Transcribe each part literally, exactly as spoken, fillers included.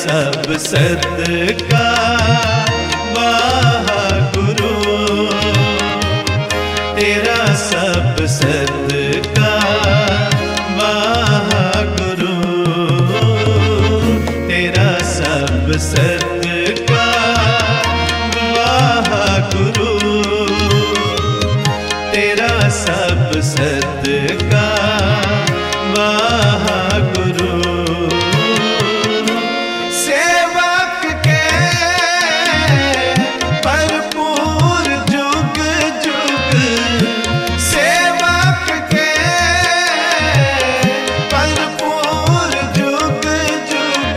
सब सदका वाहगुरु, तेरा सब सदका वाहगुरु, तेरा सब सदका वाहगुरु, तेरा सब सदका वाहगुरु। सेवक के भरपूर जुग जुग, सेवक के भरपूर जुग जुग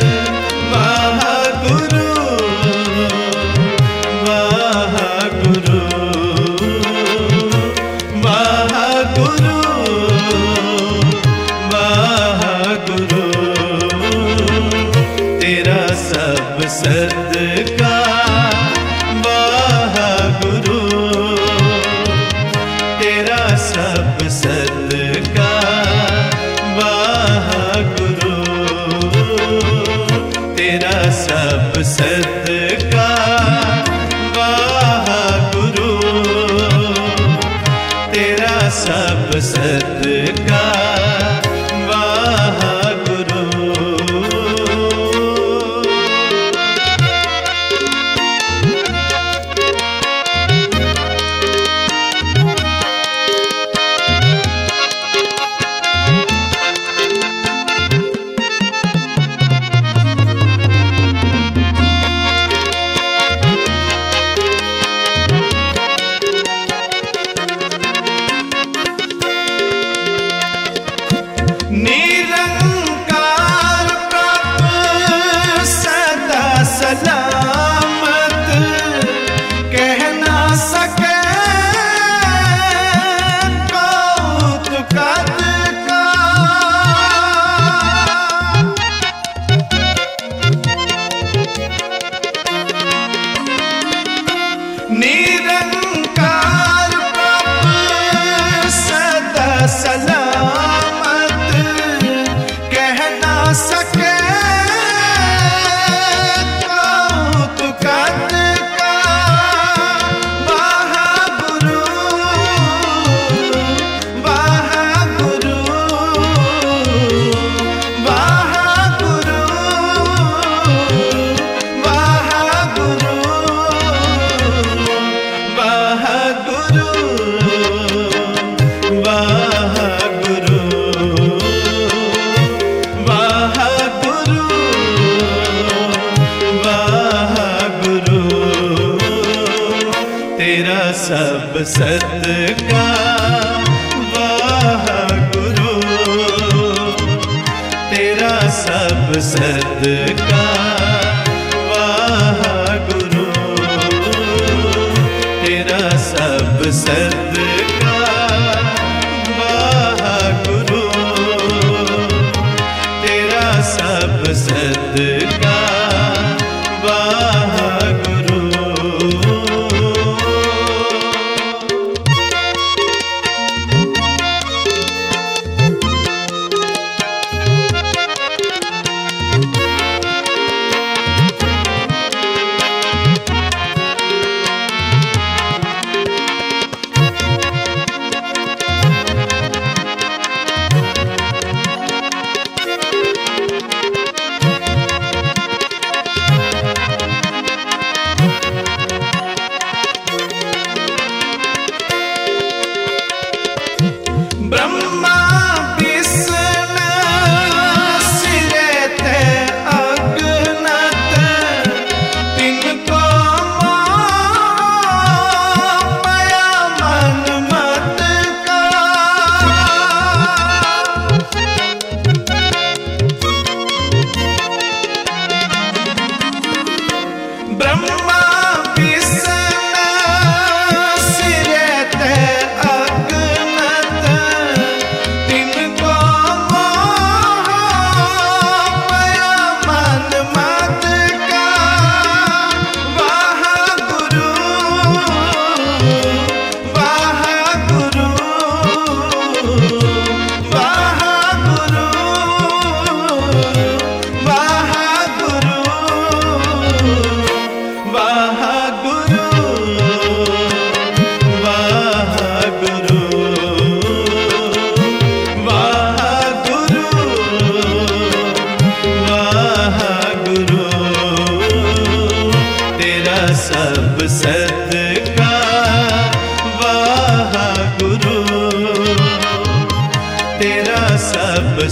वाहगुरु, वाहगुरु, वाहगुरु, वाहगुरु, तेरा सब सदका वाहगुरु, तेरा सब सदका वाहगुरु, तेरा सब सदका वाहगुरु, तेरा सब सदका वाहगुरु। निरंकार प्रभु सदा सलामत, कह ना सके कौतुक का। निरंकार प्रभु सदा सलामत, कह ना सके कौतुक का। वाहगुरु, वाहगुरु, वाहगुरु, वाहगुरु, वाहगुरु, वाहगुरु, वाहगुरु, वाहगुरु, तेरा सब सदका वाहगुरु, तेरा सब सदका वाहगुरु, तेरा सब सदका वाहगुरु, तेरा सब सदका वाहगुरु।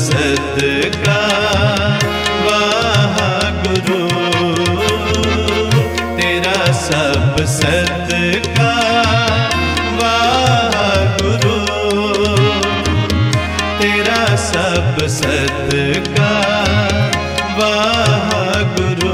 सदका वाह गुरु, तेरा सब सदका वाह गुरु, तेरा सब सदका वाह गुरु।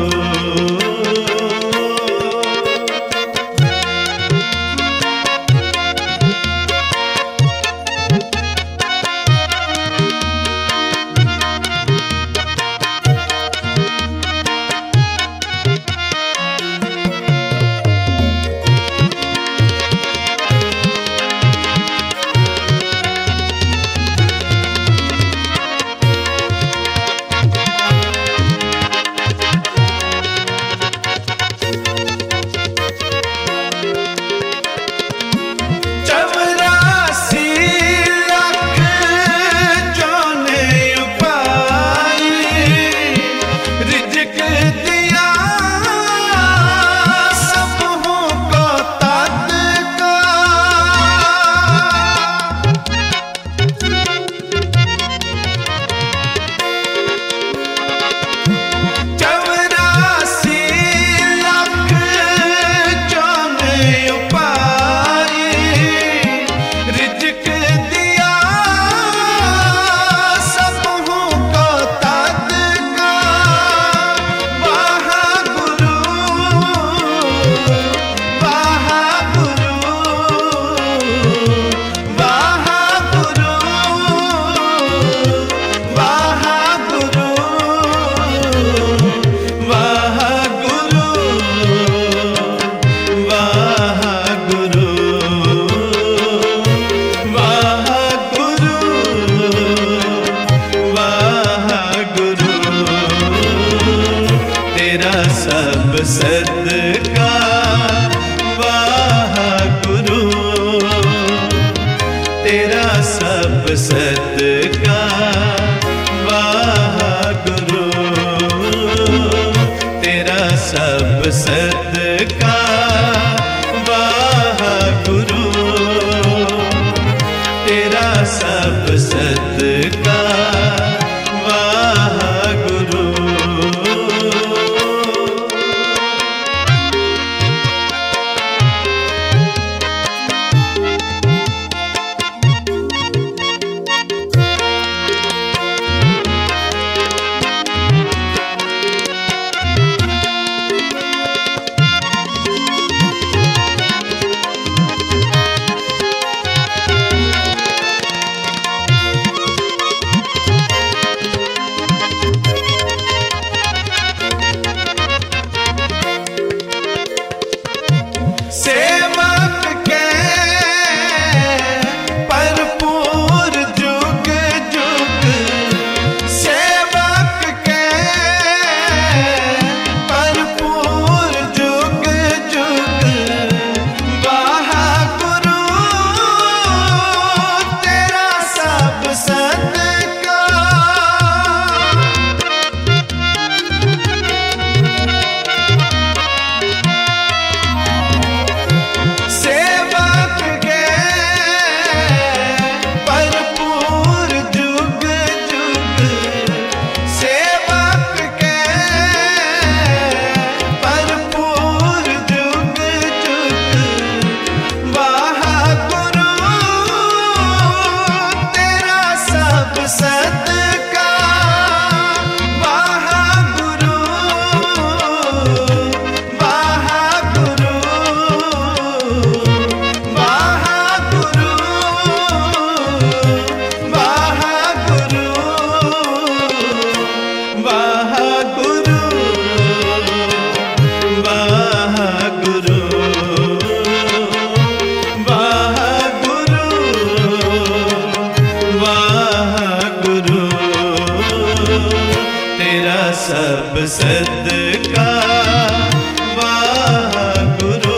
सब सदका वाह गुरु, तेरा सब सदका वाह गुरु, तेरा सब सदका वाह गुरु, तेरा सब सदका वाह गुरु। सब सदका वाह गुरु,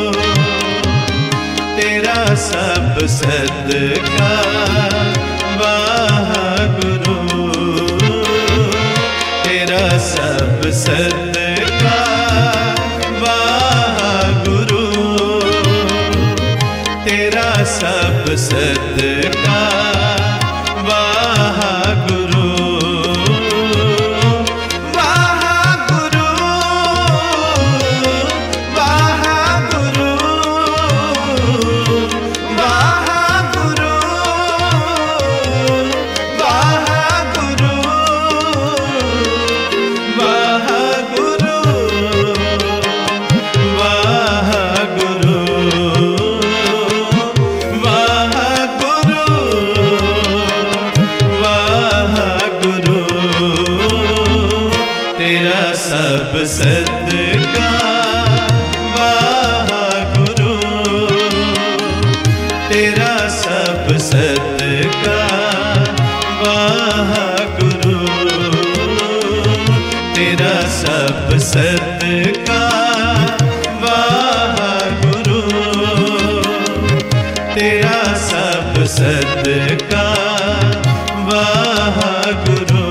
तेरा सब सदका वाह गुरु, तेरा सब सदका वाह गुरु, तेरा सब सदका वाह गुरु। सब सदका वाहगुरु, तेरा सब सदका वाहगुरु, तेरा सब सदका वाहगुरु, तेरा सब सदका वाहगुरु,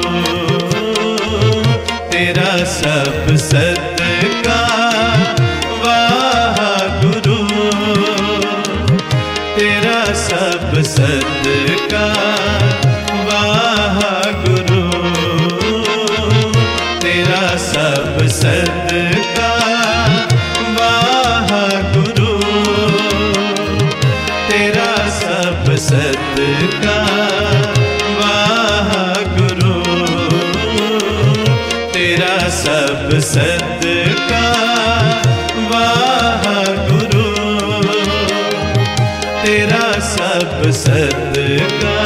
तेरा सब सदका वाहगुरु, तेरा सब सदका वाहगुरु, तेरा सब सदका वाहगुरु, तेरा सब सदका वाहगुरु, तेरा सब सदका वाहगुरु, तेरा सब सदका